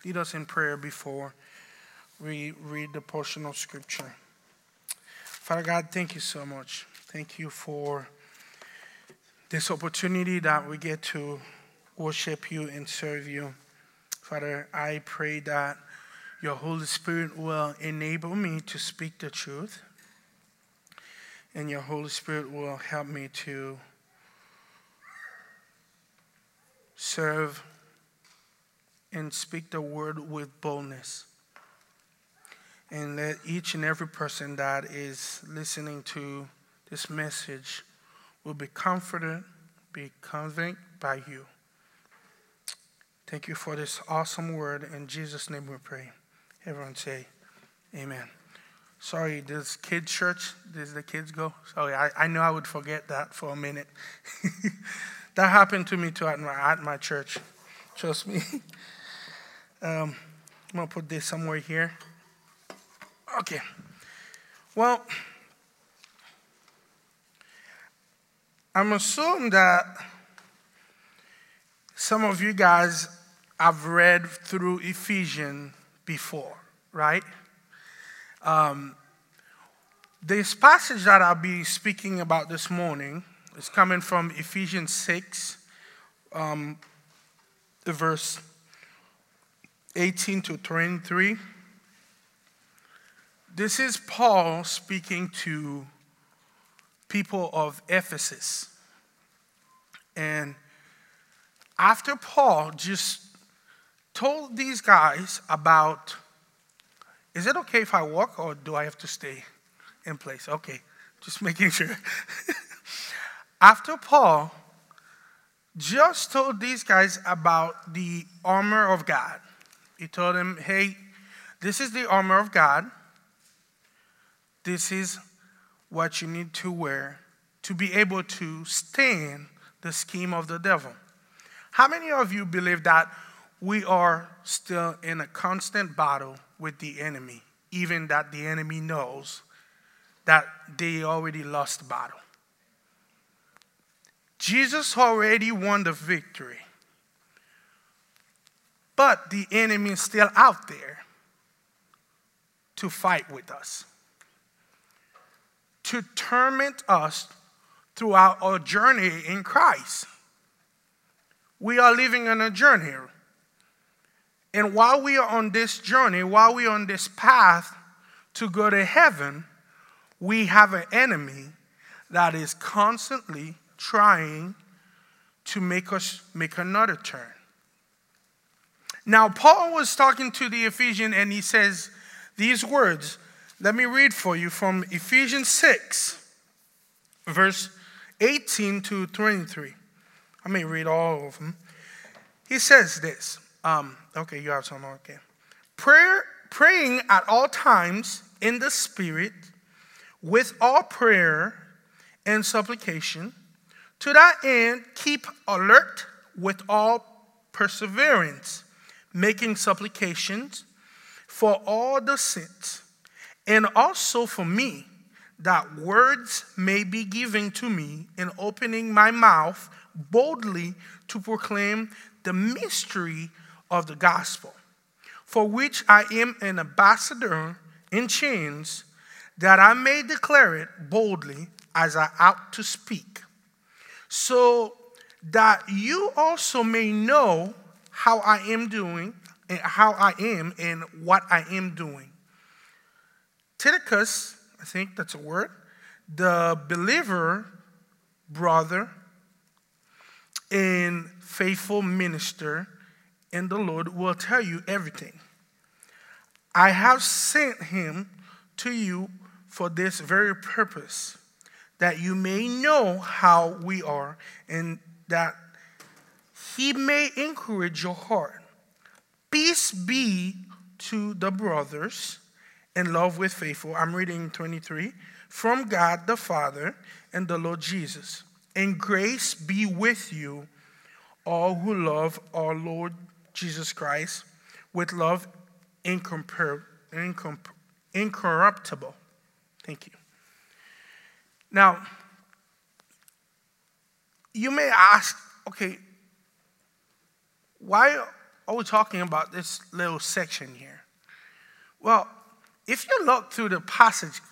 lead us in prayer before we read the portion of Scripture. Father God, thank you so much. Thank you for this opportunity that we get to worship you and serve you. Father, I pray that your Holy Spirit will enable me to speak the truth, and your Holy Spirit will help me to serve and speak the word with boldness. And let each and every person that is listening to this message will be comforted, be convinced by you. Thank you for this awesome word. In Jesus' name we pray. Everyone say amen. Sorry, this kids' church, does the kids go? Sorry, I know I would forget that for a minute. That happened to me too at my church. Trust me. I'm going to put this somewhere here. Okay. Well, I'm assuming that some of you guys have read through Ephesians before, right? This passage that I'll be speaking about this morning is coming from Ephesians 6, verse 18 to 23. This is Paul speaking to people of Ephesus. And after Paul just told these guys about, is it okay if I walk or do I have to stay in place? Okay, just making sure. After Paul just told these guys about the armor of God, he told them, hey, this is the armor of God. This is what you need to wear to be able to stand the scheme of the devil. How many of you believe that we are still in a constant battle with the enemy, even that the enemy knows that they already lost the battle? Jesus already won the victory, but the enemy is still out there to fight with us, to torment us throughout our journey in Christ. We are living on a journey. And while we are on this journey, while we are on this path to go to heaven, we have an enemy that is constantly trying to make us make another turn. Now, Paul was talking to the Ephesians and he says these words. Let me read for you from Ephesians 6, verse 18 to 23. I may read all of them. He says this. Okay, you have some. Okay. Praying at all times in the Spirit with all prayer and supplication. To that end, keep alert with all perseverance, making supplications for all the saints, and also for me, that words may be given to me in opening my mouth boldly to proclaim the mystery of the gospel, for which I am an ambassador in chains, that I may declare it boldly as I ought to speak, so that you also may know how I am doing, and how I am and what I am doing. Tychicus, I think that's a word, the believer, brother, and faithful minister in the Lord will tell you everything. I have sent him to you for this very purpose, that you may know how we are, and that he may encourage your heart. Peace be to the brothers, and love with faithful. I'm reading 23. From God the Father and the Lord Jesus. And grace be with you all who love our Lord Jesus Christ with love incorruptible. Thank you. Now, you may ask, okay, why are we talking about this little section here? Well, if you look through the passage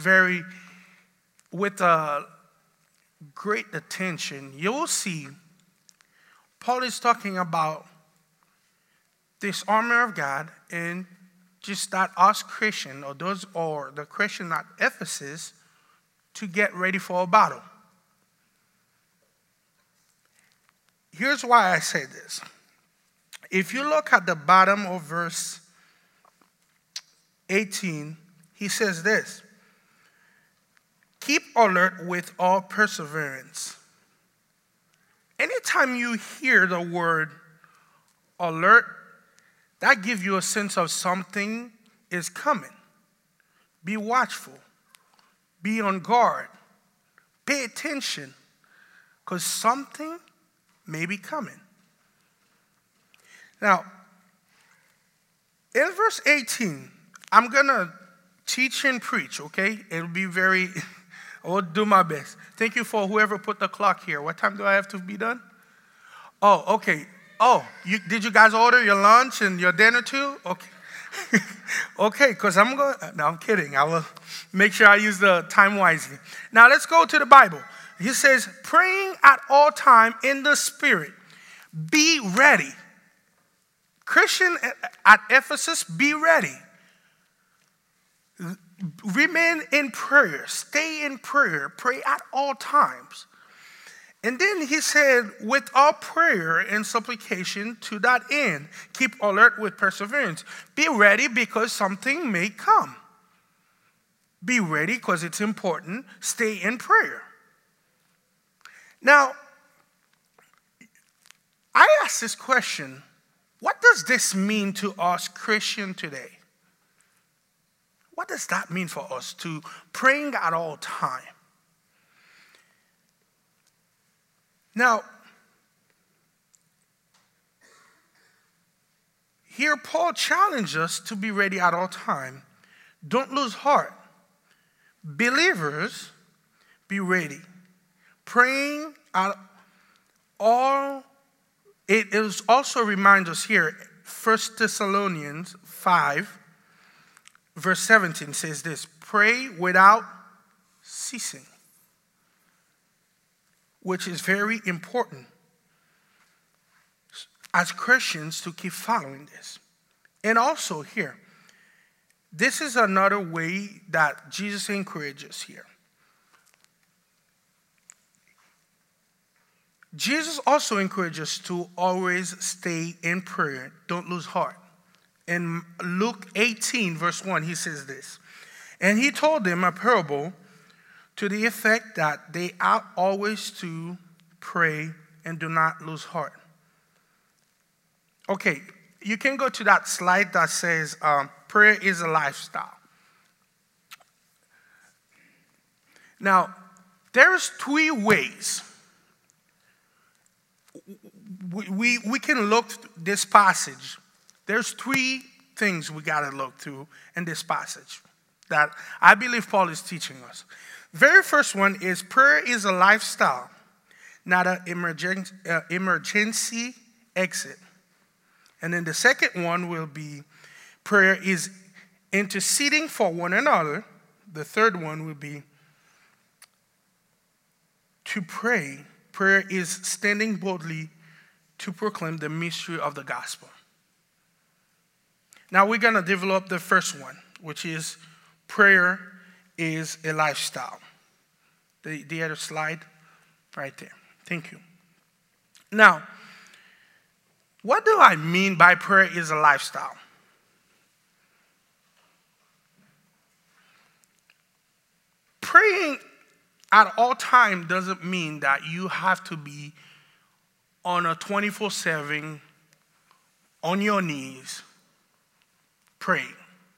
with great attention, you will see Paul is talking about this armor of God, and just that us Christian or the Christian at Ephesus to get ready for a battle. Here's why I say this. If you look at the bottom of verse 18, he says this: keep alert with all perseverance. Anytime you hear the word alert, that gives you a sense of something is coming. Be watchful. Be on guard. Pay attention, because something may be coming. Now, in verse 18, I'm going to teach and preach, okay? It'll be I will do my best. Thank you for whoever put the clock here. What time do I have to be done? Oh, okay. Oh, did you guys order your lunch and your dinner too? Okay. Okay, because no, I'm kidding. I will make sure I use the time wisely. Now let's go to the Bible. He says, praying at all time in the Spirit. Be ready. Christian at Ephesus, be ready. Remain in prayer. Stay in prayer. Pray at all times. And then he said, with all prayer and supplication to that end, keep alert with perseverance. Be ready because something may come. Be ready because it's important. Stay in prayer. Now, I ask this question, what does this mean to us Christians today? What does that mean for us to praying at all time? Now, here Paul challenges us to be ready at all time. Don't lose heart. Believers, be ready. Praying at all. It is also reminds us here, 1 Thessalonians 5, verse 17 says this: pray without ceasing. Which is very important as Christians to keep following this. And also here, this is another way that Jesus encourages here. Jesus also encourages to always stay in prayer. Don't lose heart. In Luke 18, verse 1, he says this: and he told them a parable to the effect that they ought always to pray and do not lose heart. Okay, you can go to that slide that says prayer is a lifestyle. Now, there's 3 ways we can look this passage. There's 3 things we got to look through in this passage that I believe Paul is teaching us. Very first one is prayer is a lifestyle, not an emergency exit. And then the second one will be prayer is interceding for one another. The third one will be to pray. Prayer is standing boldly to proclaim the mystery of the gospel. Now we're going to develop the first one, which is prayer is a lifestyle. The other slide right there. Thank you. Now, what do I mean by prayer is a lifestyle? Praying at all time doesn't mean that you have to be on a 24/7 on your knees praying.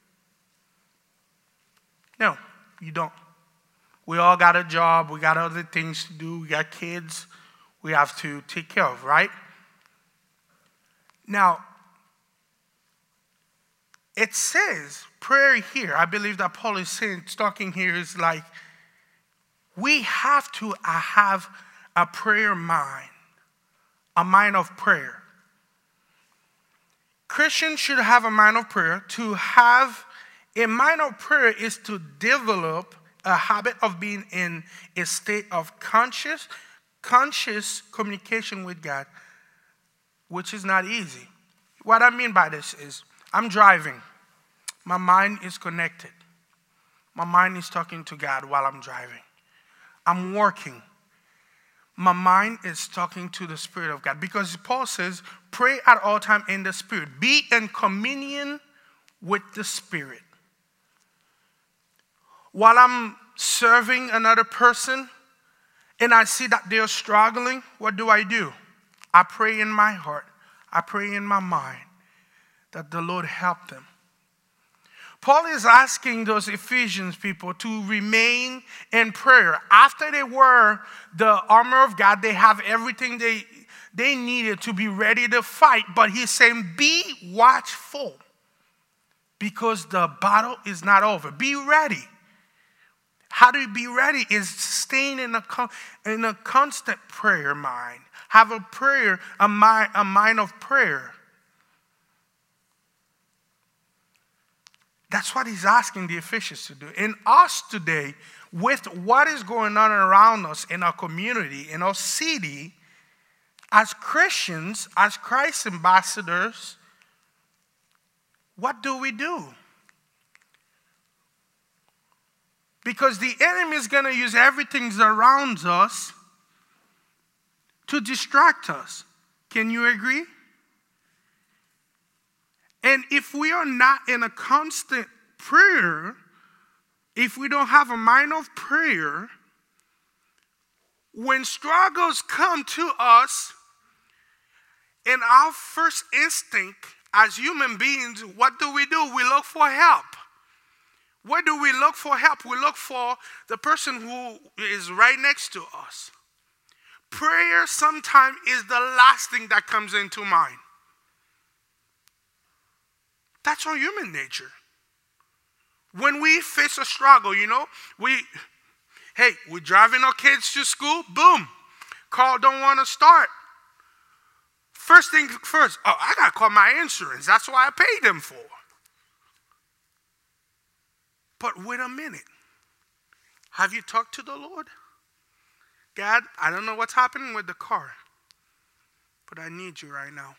No, you don't. We all got a job. We got other things to do. We got kids we have to take care of, right? Now, it says prayer here. I believe that Paul is saying, talking here is like, we have to have a prayer mind, a mind of prayer. Christians should have a mind of prayer. To have a mind of prayer is to develop a habit of being in a state of conscious communication with God, which is not easy. What I mean by this is, I'm driving. My mind is connected. My mind is talking to God while I'm driving. I'm working. My mind is talking to the Spirit of God. Because Paul says, pray at all times in the Spirit. Be in communion with the Spirit. While I'm serving another person and I see that they're struggling, what do? I pray in my heart. I pray in my mind that the Lord help them. Paul is asking those Ephesians people to remain in prayer. After they wear the armor of God, they have everything they needed to be ready to fight. But he's saying, be watchful because the battle is not over. Be ready. How do you be ready? Is staying in a constant prayer mind. Have a mind of prayer. That's what he's asking the Ephesians to do. In us today, with what is going on around us in our community, in our city, as Christians, as Christ ambassadors, what do we do? Because the enemy is going to use everything around us to distract us. Can you agree? And if we are not in a constant prayer, if we don't have a mind of prayer, when struggles come to us, in our first instinct as human beings, what do? We look for help. Where do we look for help? We look for the person who is right next to us. Prayer sometimes is the last thing that comes into mind. That's our human nature. When we face a struggle, we're driving our kids to school, boom, car don't want to start. First thing first, I got to call my insurance. That's what I paid them for. But wait a minute. Have you talked to the Lord? God, I don't know what's happening with the car, but I need you right now.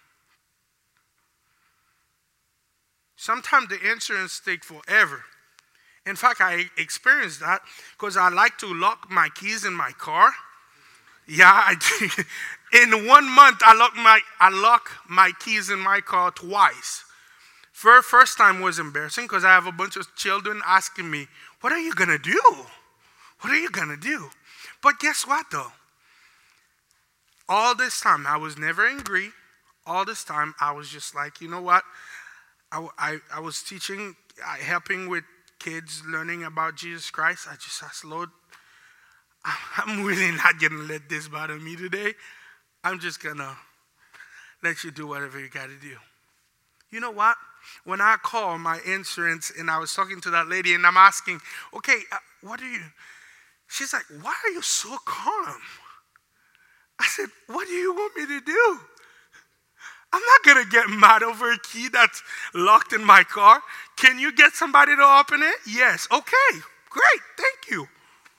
Sometimes the insurance takes forever. In fact, I experienced that because I like to lock my keys in my car. Yeah, I did. In 1 month, I lock my keys in my car twice. First time was embarrassing because I have a bunch of children asking me, what are you going to do? What are you going to do? But guess what, though? All this time, I was never angry. All this time, I was just like, you know what? I was teaching, helping with kids learning about Jesus Christ. I just asked, Lord, I'm really not going to let this bother me today. I'm just going to let you do whatever you got to do. You know what? When I call my insurance and I was talking to that lady and I'm asking, okay, what do you... She's like, why are you so calm? I said, what do you want me to do? I'm not going to get mad over a key that's locked in my car. Can you get somebody to open it? Yes. Okay, great, thank you.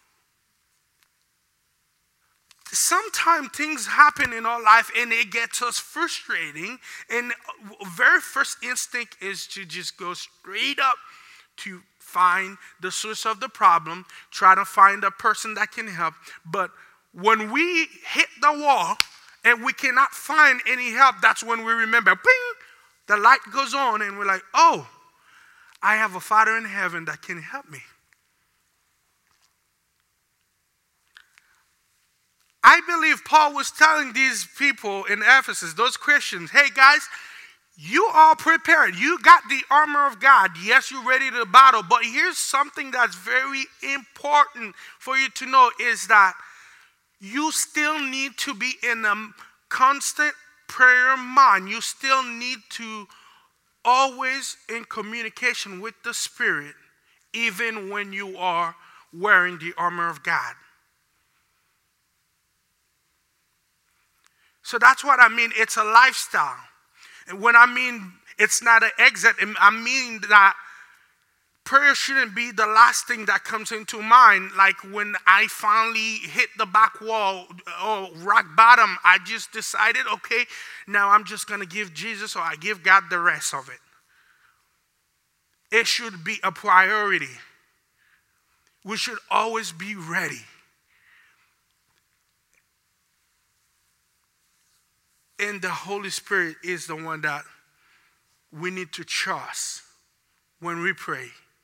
Sometimes things happen in our life and it gets us frustrating. And very first instinct is to just go straight up to find the source of the problem, try to find a person that can help. But when we hit the wall and we cannot find any help, that's when we remember, bing, the light goes on and we're like, oh, I have a Father in heaven that can help me. I believe Paul was telling these people in Ephesus, those Christians, hey guys, you are prepared. You got the armor of God. Yes, you're ready to battle. But here's something that's very important for you to know is that you still need to be in a constant prayer mind. You still need to always in communication with the Spirit, even when you are wearing the armor of God. So that's what I mean. It's a lifestyle. And when I mean It's not an exit. I mean that prayer shouldn't be the last thing that comes into mind. Like when I finally hit the back wall or rock bottom, I just decided, okay, now I'm just going to give Jesus or I give God the rest of it. It should be a priority. We should always be ready. And the Holy Spirit is the one that we need to trust when we pray.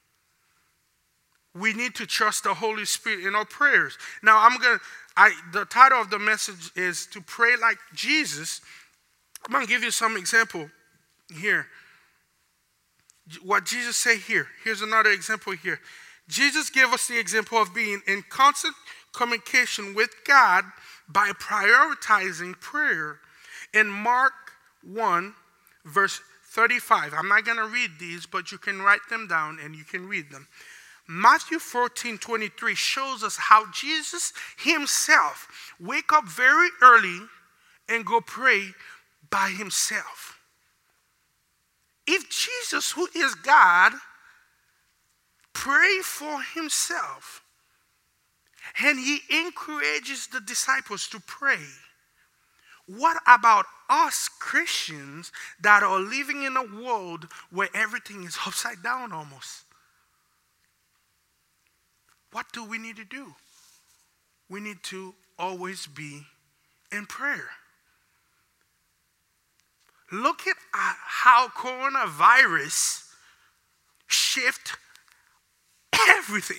We need to trust the Holy Spirit in our prayers. Now, the title of the message is to pray like Jesus. I'm going to give you some example here. What Jesus said here. Here's another example here. Jesus gave us the example of being in constant communication with God by prioritizing prayer in Mark 1, verse 35. I'm not going to read these, but you can write them down and you can read them. Matthew 14:23 shows us how Jesus himself wake up very early and go pray by himself. If Jesus, who is God, pray for himself and he encourages the disciples to pray, what about us Christians that are living in a world where everything is upside down almost? What do we need to do? We need to always be in prayer. Look at how coronavirus shift everything.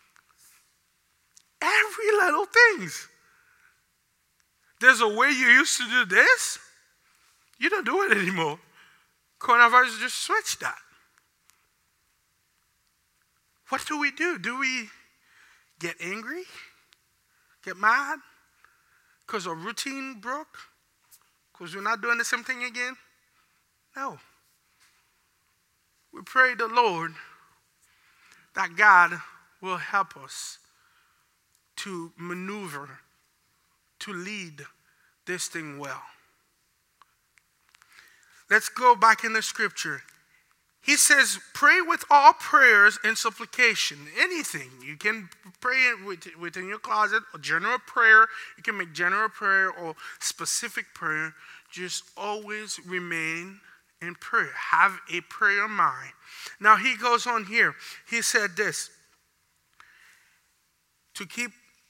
Every little things. There's a way you used to do this. You don't do it anymore. Coronavirus just switched that. What do? Do we get angry? Get mad? Because a routine broke? Because we're not doing the same thing again? No. We pray the Lord that God will help us to maneuver, to lead this thing well. Let's go back in the scripture. He says, pray with all prayers and supplication. Anything. You can pray within your closet, a general prayer. You can make general prayer or specific prayer. Just always remain in prayer. Have a prayer mind. Now he goes on here. He said this. To keep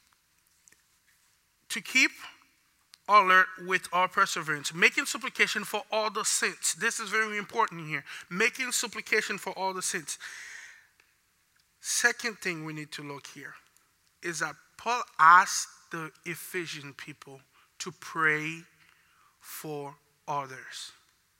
alert with all perseverance, making supplication for all the saints. This is very important here. Making supplication for all the saints. Second thing we need to look here is that Paul asked the Ephesian people to pray for others.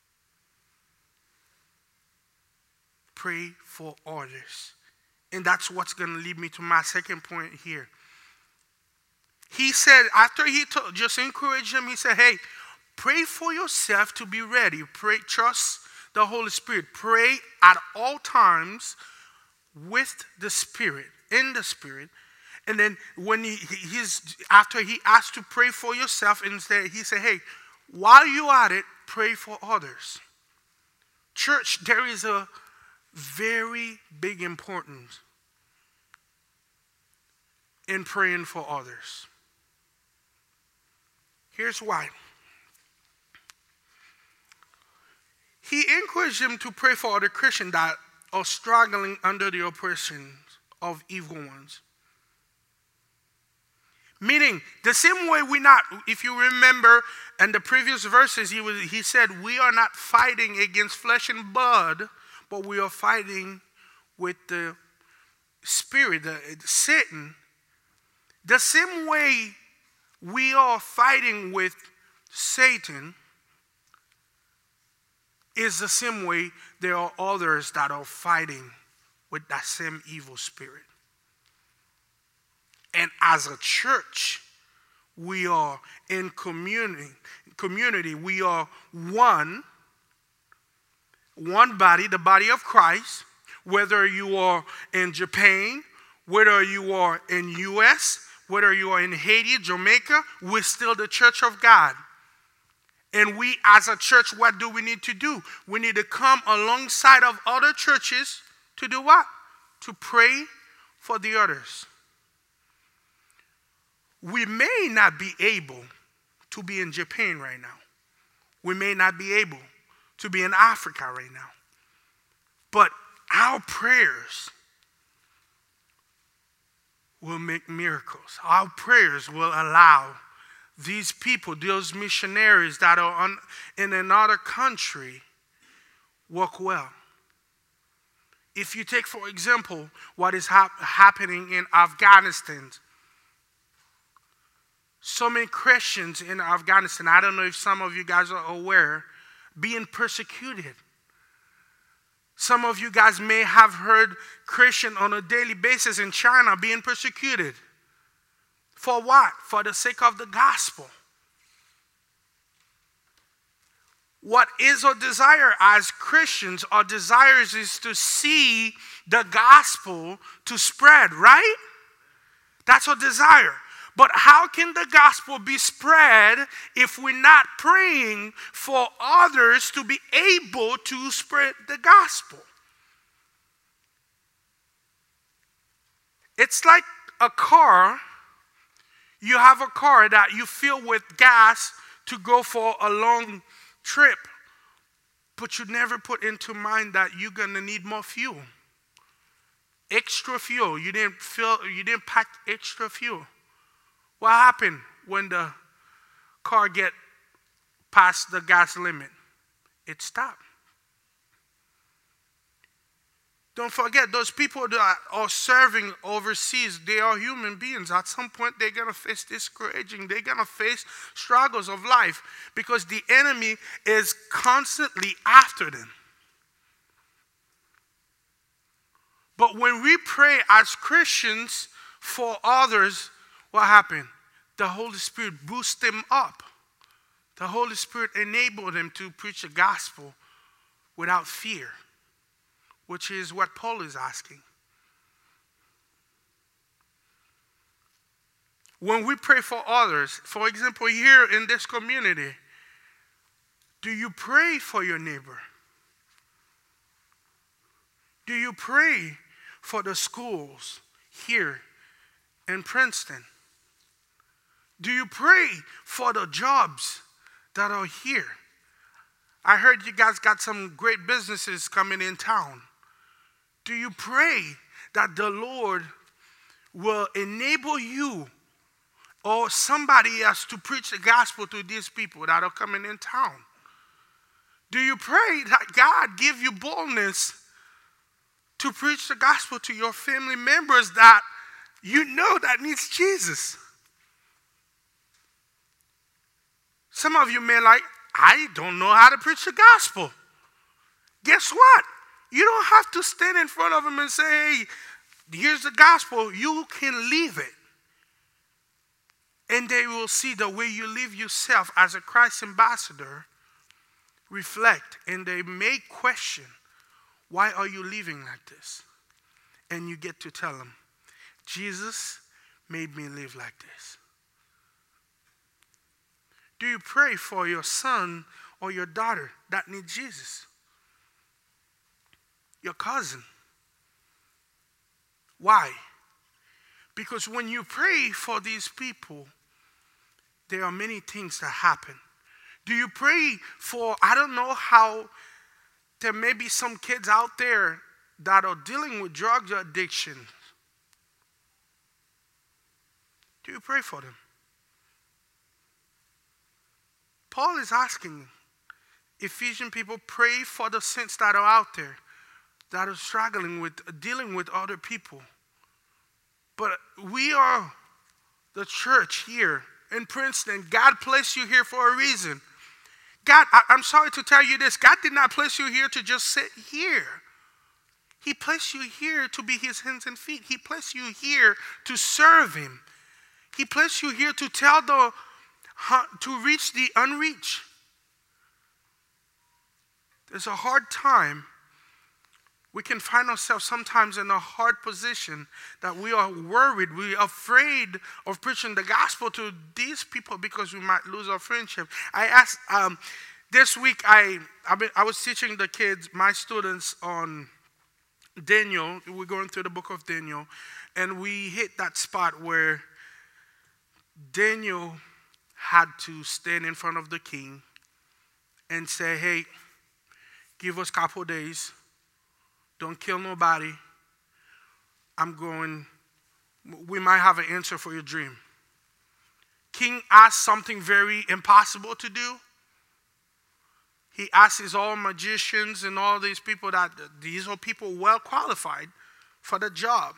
Pray for others. And that's what's going to lead me to my second point here. He said, after he just encouraged them, he said, hey, pray for yourself to be ready. Pray, trust the Holy Spirit. Pray at all times with the Spirit, in the Spirit. And then when after he asked to pray for yourself, instead he said, hey, while you're at it, pray for others. Church, there is a very big importance in praying for others. Here's why. He encouraged them to pray for other Christians that are struggling under the oppression of evil ones. Meaning, the same way if you remember in the previous verses, he said, we are not fighting against flesh and blood, but we are fighting with the spirit, Satan. The same way we are fighting with Satan is the same way there are others that are fighting with that same evil spirit. And as a church, we are in community. We are one body, the body of Christ. Whether you are in Japan, whether you are in U.S., whether you are in Haiti, Jamaica, we're still the church of God. And we as a church, what do we need to do? We need to come alongside of other churches to do what? To pray for the others. We may not be able to be in Japan right now. We may not be able to be in Africa right now. But our prayers will make miracles. Our prayers will allow these people, those missionaries that are in another country, work well. If you take, for example, what is happening in Afghanistan, so many Christians in Afghanistan, I don't know if some of you guys are aware, being persecuted. Some of you guys may have heard Christians on a daily basis in China being persecuted. For what? For the sake of the gospel. What is our desire as Christians? Our desire is to see the gospel to spread, right? That's our desire. But how can the gospel be spread if we're not praying for others to be able to spread the gospel? It's like a car. You have a car that you fill with gas to go for a long trip, but you never put into mind that you're going to need more fuel. Extra fuel. You didn't pack extra fuel. What happened when the car get past the gas limit? It stopped. Don't forget, those people that are serving overseas, they are human beings. At some point, they're going to face discouraging. They're going to face struggles of life because the enemy is constantly after them. But when we pray as Christians for others, what happened? The Holy Spirit boosts them up. The Holy Spirit enabled them to preach the gospel without fear, which is what Paul is asking. When we pray for others, for example, here in this community, do you pray for your neighbor? Do you pray for the schools here in Princeton? Do you pray for the jobs that are here? I heard you guys got some great businesses coming in town. Do you pray that the Lord will enable you or somebody else to preach the gospel to these people that are coming in town? Do you pray that God give you boldness to preach the gospel to your family members that you know that needs Jesus? Some of you may like, I don't know how to preach the gospel. Guess what? You don't have to stand in front of them and say, hey, here's the gospel. You can live it. And they will see the way you live yourself as a Christ ambassador reflect. And they may question, why are you living like this? And you get to tell them, Jesus made me live like this. Do you pray for your son or your daughter that needs Jesus? Your cousin. Why? Because when you pray for these people, there are many things that happen. Do you pray for, I don't know how, there may be some kids out there that are dealing with drug addiction. Do you pray for them? Paul is asking Ephesian people, pray for the saints that are out there that are struggling with, dealing with other people. But we are the church here in Princeton. God placed you here for a reason. God, I'm sorry to tell you this. God did not place you here to just sit here. He placed you here to be his hands and feet. He placed you here to serve him. He placed you here to to reach the unreached. There's a hard time We can find ourselves sometimes in a hard position that we are worried, we are afraid of preaching the gospel to these people because we might lose our friendship. I asked, this week I was teaching the kids, my students, on Daniel. We're going through the book of Daniel, and we hit that spot where Daniel had to stand in front of the king and say, hey, give us a couple days. Don't kill nobody. We might have an answer for your dream. King asked something very impossible to do. He asked his all magicians and all these people that these are people well qualified for the job.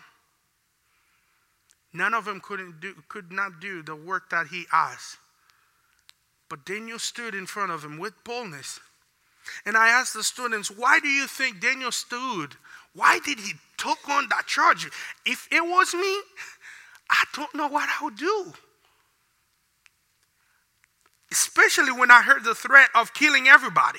None of them could not do the work that he asked. But Daniel stood in front of him with boldness. And I asked the students, why do you think Daniel stood? Why did he take on that charge? If it was me, I don't know what I would do. Especially when I heard the threat of killing everybody.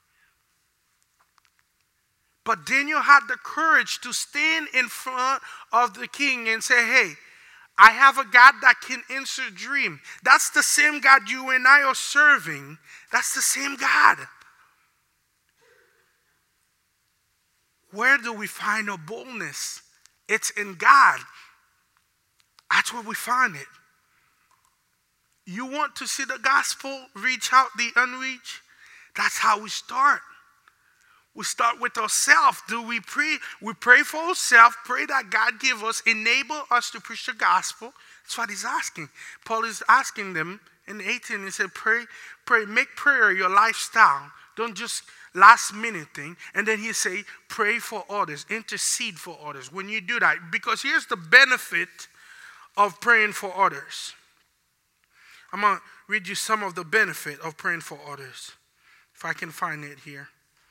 But Daniel had the courage to stand in front of the king and say, hey, I have a God that can answer dream. That's the same God you and I are serving. That's the same God. Where do we find our boldness? It's in God. That's where we find it. You want to see the gospel reach out the unreached? That's how we start. We start with ourselves. Do we pray? We pray for ourselves, pray that God give us, enable us to preach the gospel. That's what he's asking. Paul is asking them in 18, he said, pray, make prayer your lifestyle. Don't just last minute thing. And then he say, pray for others, intercede for others. When you do that, because here's the benefit of praying for others. I'm going to read you some of the benefit of praying for others. If I can find it here.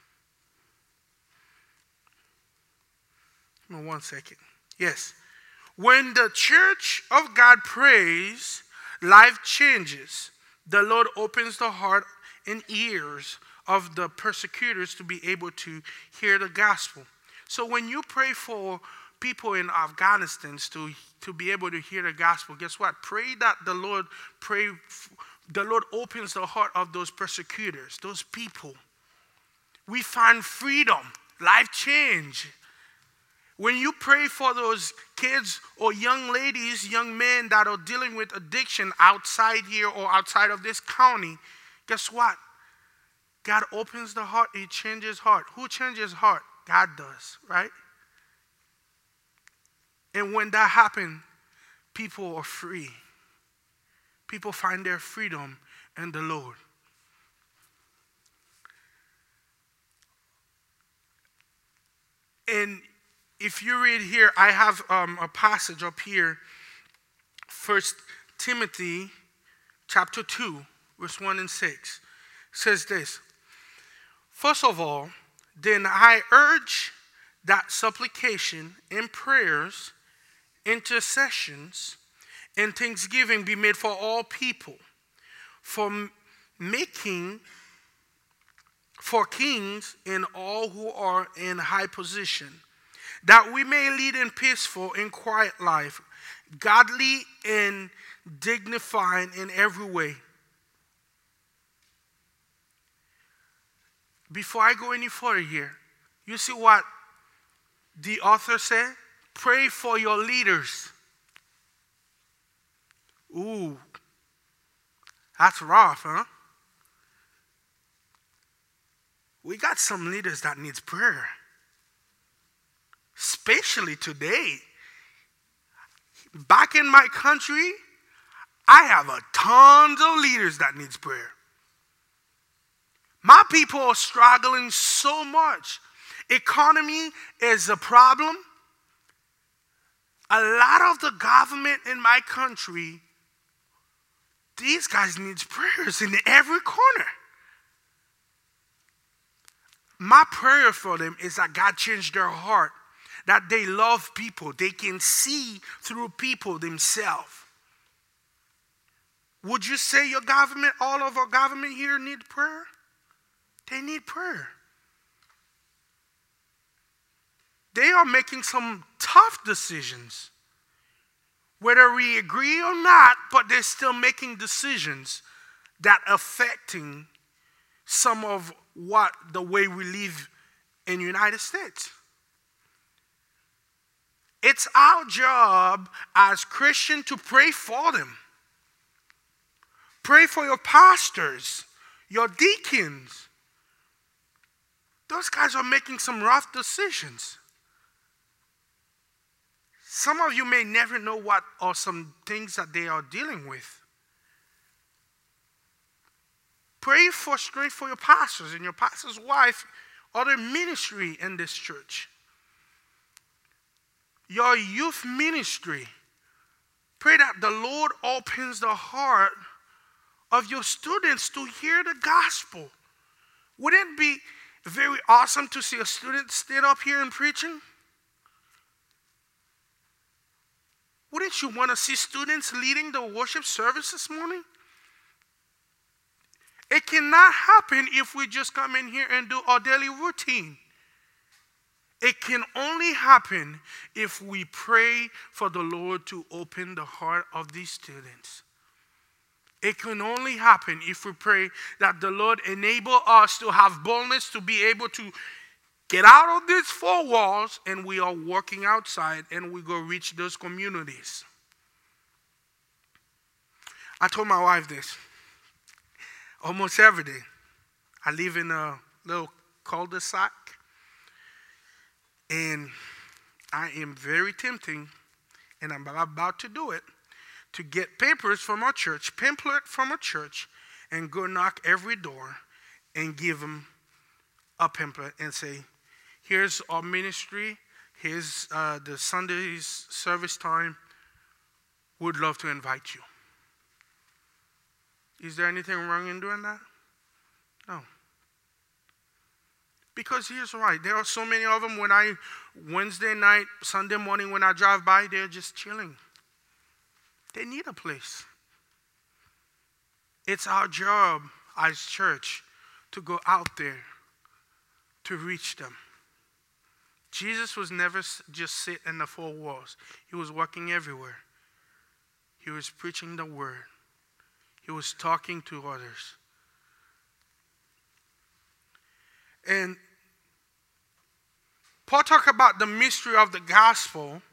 1 second. Yes. When the church of God prays, life changes. The Lord opens the heart and ears of the persecutors to be able to hear the gospel. So when you pray for people in Afghanistan to be able to hear the gospel, guess what? Pray that the Lord opens the heart of those persecutors, those people. We find freedom, life change. When you pray for those kids or young ladies, young men that are dealing with addiction outside here or outside of this county, guess what? God opens the heart, he changes heart. Who changes heart? God does, right? And when that happens, people are free. People find their freedom in the Lord. And if you read here, I have a passage up here, 1 Timothy chapter 2, verse 1 and 6. It says this, first of all, then I urge that supplication and prayers, intercessions, and thanksgiving be made for all people, for kings and all who are in high position, that we may lead in peaceful and quiet life, godly and dignified in every way. Before I go any further here, you see what the author said? Pray for your leaders. Ooh, that's rough, huh? We got some leaders that needs prayer. Especially today. Back in my country, I have a tons of leaders that needs prayer. My people are struggling so much. Economy is a problem. A lot of the government in my country, these guys need prayers in every corner. My prayer for them is that God change their heart, that they love people. They can see through people themselves. Would you say your government, all of our government here need prayer? They need prayer. they are making some tough decisions. Whether we agree or not, but they're still making decisions that are affecting some of the way we live in the United States. It's our job as Christians to pray for them. Pray for your pastors, your deacons. Those guys are making some rough decisions. Some of you may never know what are some things that they are dealing with. Pray for strength for your pastors and your pastor's wife, other ministry in this church. Your youth ministry. Pray that the Lord opens the heart of your students to hear the gospel. Wouldn't it be very awesome to see a student stand up here and preaching? Wouldn't you want to see students leading the worship service this morning? It cannot happen if we just come in here and do our daily routine. It can only happen if we pray for the Lord to open the heart of these students. It can only happen if we pray that the Lord enable us to have boldness to be able to get out of these four walls and we are working outside and we go reach those communities. I told my wife this almost every day. I live in a little cul-de-sac and I am very tempting, and I'm about to do it, to get papers from our church, pamphlet from our church, and go knock every door and give them a pamphlet and say, here's our ministry, here's the Sunday's service time, would love to invite you. Is there anything wrong in doing that? No. Because here's why. There are so many of them Wednesday night, Sunday morning when I drive by, they're just chilling. They need a place. It's our job as church to go out there to reach them. Jesus was never just sit in the four walls. He was walking everywhere. He was preaching the word. He was talking to others. And Paul talked about the mystery of the gospel.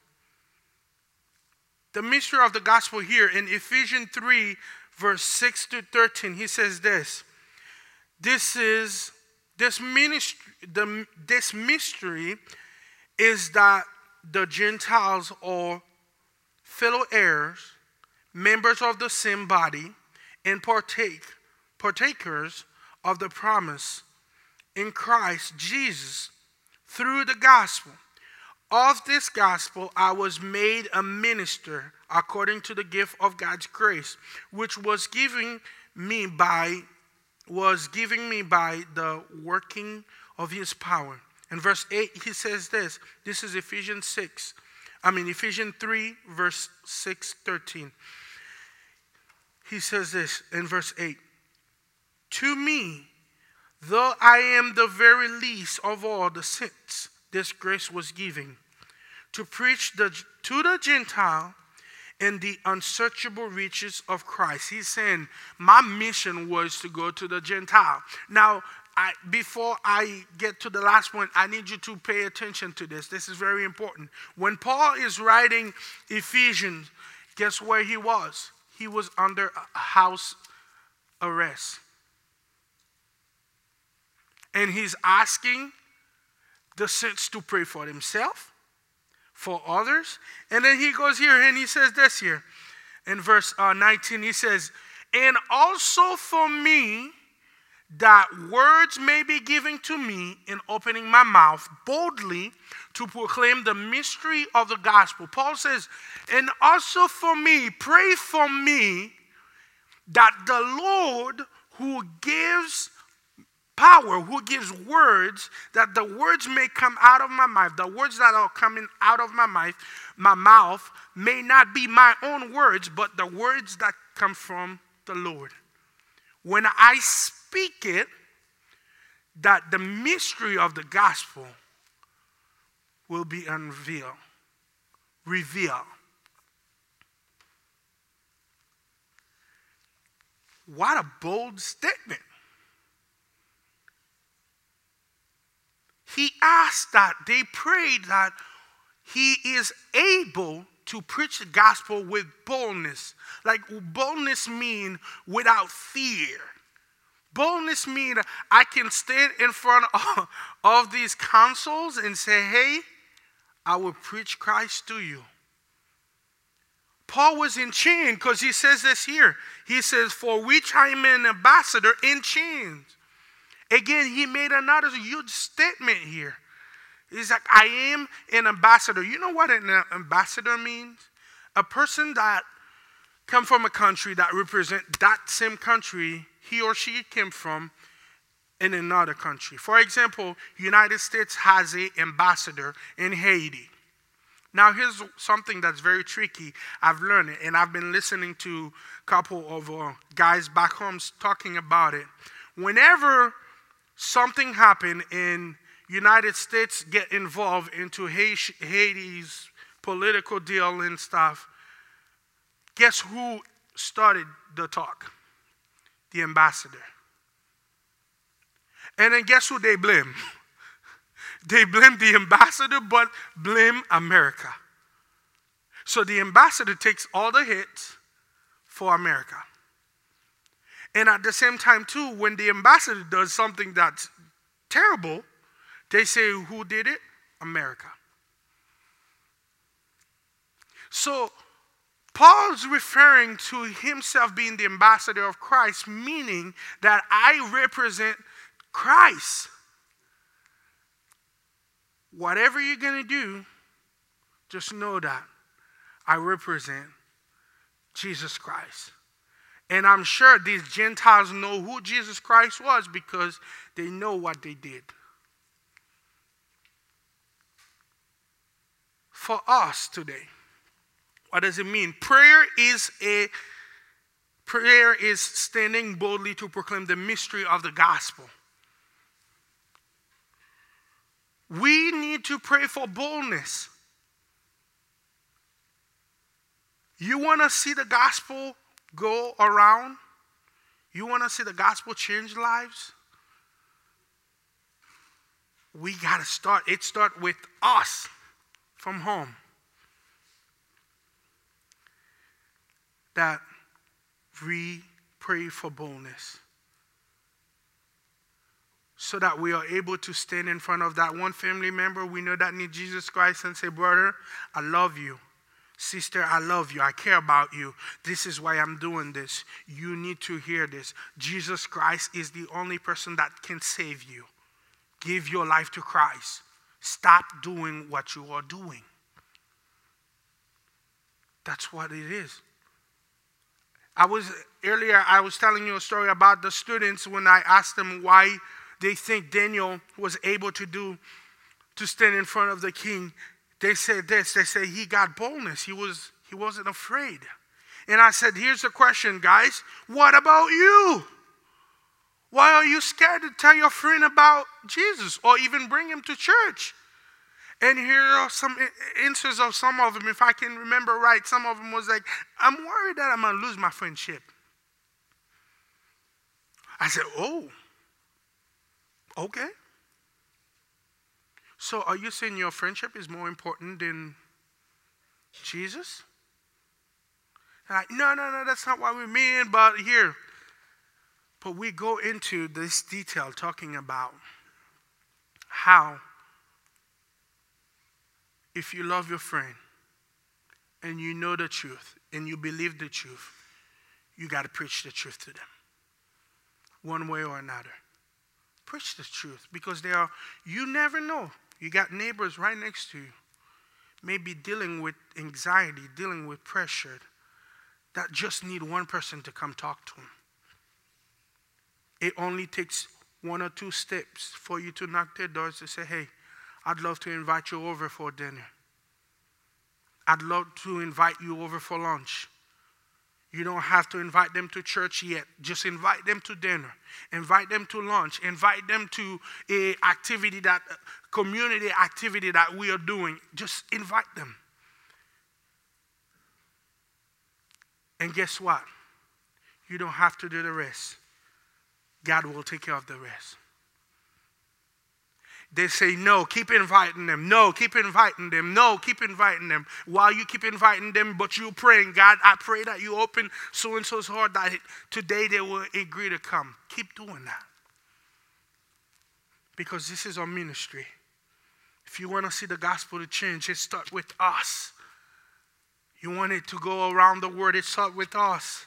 The mystery of the gospel here in Ephesians 3, verse 6 to 13. He says this. This mystery is that the Gentiles are fellow heirs, members of the same body, and partakers of the promise in Christ Jesus through the gospel. Of this gospel I was made a minister according to the gift of God's grace, which was given me by the working of his power. In verse 8 he says this. This is Ephesians 3, verse 6-13. He says this in verse 8. To me, though I am the very least of all the saints, this grace was given to preach to the Gentile in the unsearchable riches of Christ. He's saying, my mission was to go to the Gentile. Now, before I get to the last point, I need you to pay attention to this. This is very important. When Paul is writing Ephesians, guess where he was? He was under house arrest. And he's asking the saints to pray for themselves, for others. And then he goes here and he says this here. In verse 19, he says, and also for me, that words may be given to me in opening my mouth boldly to proclaim the mystery of the gospel. Paul says, and also for me, pray for me that the Lord who gives power, who gives words, that the words may come out of my mouth, the words that are coming out of my mouth may not be my own words, but the words that come from the Lord. When I speak it, that the mystery of the gospel will be unveiled. Revealed. What a bold statement. He asked that, they prayed that he is able to preach the gospel with boldness. Like boldness means without fear. Boldness means I can stand in front of these councils and say, hey, I will preach Christ to you. Paul was in chains because he says this here. He says, for which I am an ambassador in chains. Again, he made another huge statement here. He's like, I am an ambassador. You know what an ambassador means? A person that come from a country that represent that same country he or she came from in another country. For example, United States has an ambassador in Haiti. Now, here's something that's very tricky. I've learned it, and I've been listening to a couple of guys back home talking about it. Whenever something happened and United States get involved into Haiti's political deal and stuff, guess who started the talk? The ambassador. And then guess who they blame? They blame the ambassador, but blame America. So the ambassador takes all the hits for America. And at the same time, too, when the ambassador does something that's terrible, they say, who did it? America. So Paul's referring to himself being the ambassador of Christ, meaning that I represent Christ. Whatever you're going to do, just know that I represent Jesus Christ. And I'm sure these Gentiles know who Jesus Christ was because they know what they did. For us today, what does it mean? Prayer is standing boldly to proclaim the mystery of the gospel. We need to pray for boldness. You want to see the gospel go around? You want to see the gospel change lives? We got to start. It starts with us from home. That we pray for boldness. So that we are able to stand in front of that one family member we know that needs Jesus Christ and say, brother, I love you. Sister, I love you. I care about you. This is why I'm doing this. You need to hear this. Jesus Christ is the only person that can save you. Give your life to Christ. Stop doing what you are doing. That's what it is. Earlier I was telling you a story about the students when I asked them why they think Daniel was able to stand in front of the king. They said this. They said he got boldness. He wasn't afraid. And I said, here's the question, guys. What about you? Why are you scared to tell your friend about Jesus or even bring him to church? And here are some answers of some of them. If I can remember right, some of them was like, I'm worried that I'm going to lose my friendship. I said, oh, okay. So are you saying your friendship is more important than Jesus? And no, that's not what we mean, but here. But we go into this detail talking about how if you love your friend and you know the truth and you believe the truth, you got to preach the truth to them. One way or another. Preach the truth because you never know. You got neighbors right next to you, maybe dealing with anxiety, dealing with pressure, that just need one person to come talk to them. It only takes one or two steps for you to knock their doors to say, hey, I'd love to invite you over for dinner. I'd love to invite you over for lunch. You don't have to invite them to church yet. Just invite them to dinner. Invite them to lunch. Invite them to a community activity that we are doing. Just invite them. And guess what? You don't have to do the rest. God will take care of the rest. They say, no, keep inviting them. No, keep inviting them. No, keep inviting them. While you keep inviting them, but you're praying, God, I pray that you open so-and-so's heart that today they will agree to come. Keep doing that. Because this is our ministry. If you want to see the gospel to change, it starts with us. You want it to go around the world, it starts with us.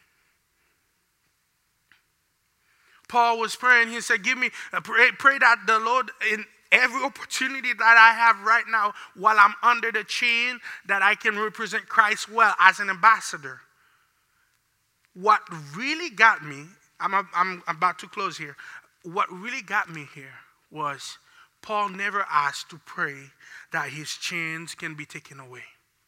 Paul was praying. He said, pray that the Lord, in every opportunity that I have right now while I'm under the chain, that I can represent Christ well as an ambassador. What really got me, I'm about to close here. What really got me here was Paul never asked to pray that his chains can be taken away.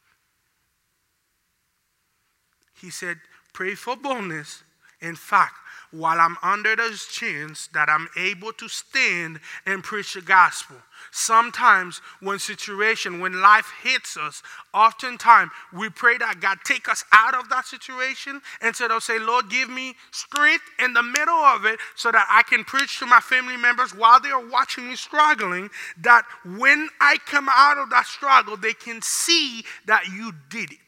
He said, pray for boldness. In fact, while I'm under those chains, that I'm able to stand and preach the gospel. Sometimes when life hits us, oftentimes we pray that God take us out of that situation instead of say, Lord, give me strength in the middle of it so that I can preach to my family members while they are watching me struggling, that when I come out of that struggle, they can see that you did it.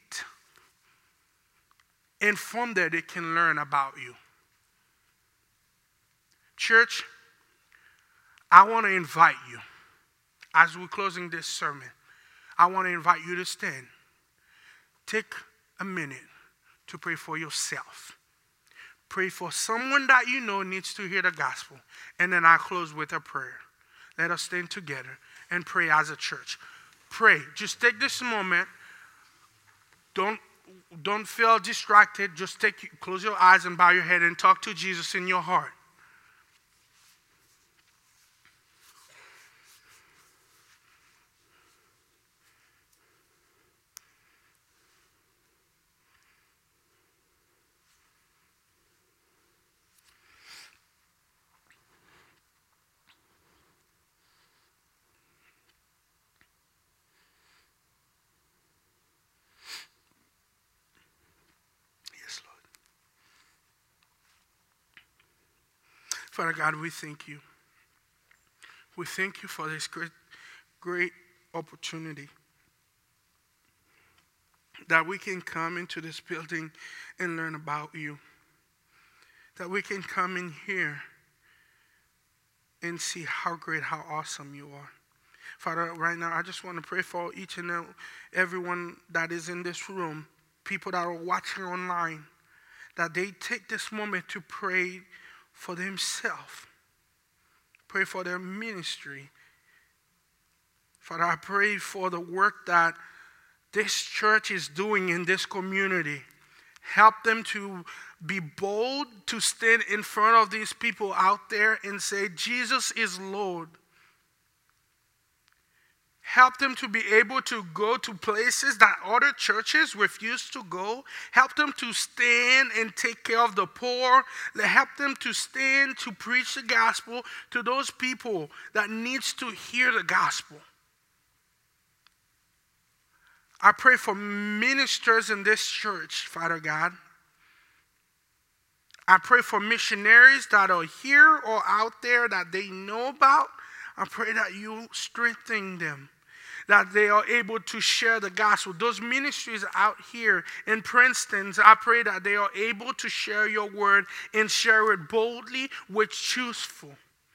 And from there, they can learn about you. Church, I want to invite you, as we're closing this sermon, I want to invite you to stand. Take a minute to pray for yourself. Pray for someone that you know needs to hear the gospel. And then I'll close with a prayer. Let us stand together and pray as a church. Pray. Just take this moment. Don't feel distracted. Just close your eyes and bow your head and talk to Jesus in your heart. Father God, we thank you. We thank you for this great opportunity that we can come into this building and learn about you. That we can come in here and see how great, how awesome you are. Father, right now, I just want to pray for each and everyone that is in this room, people that are watching online, that they take this moment to pray for themselves. Pray for their ministry. Father, I pray for the work that this church is doing in this community. Help them to be bold to stand in front of these people out there and say, Jesus is Lord. Help them to be able to go to places that other churches refuse to go. Help them to stand and take care of the poor. Help them to stand to preach the gospel to those people that needs to hear the gospel. I pray for ministers in this church, Father God. I pray for missionaries that are here or out there that they know about. I pray that you strengthen them, that they are able to share the gospel. Those ministries out here in Princeton, I pray that they are able to share your word and share it boldly with truthful.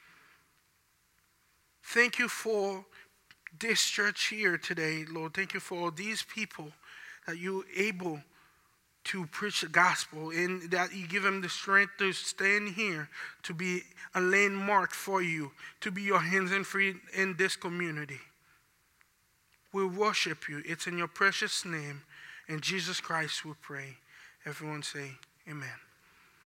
Thank you for this church here today, Lord. Thank you for these people that you're able to preach the gospel and that you give them the strength to stand here, to be a landmark for you, to be your hands and feet in this community. We worship you. It's in your precious name. In Jesus Christ we pray. Everyone say amen.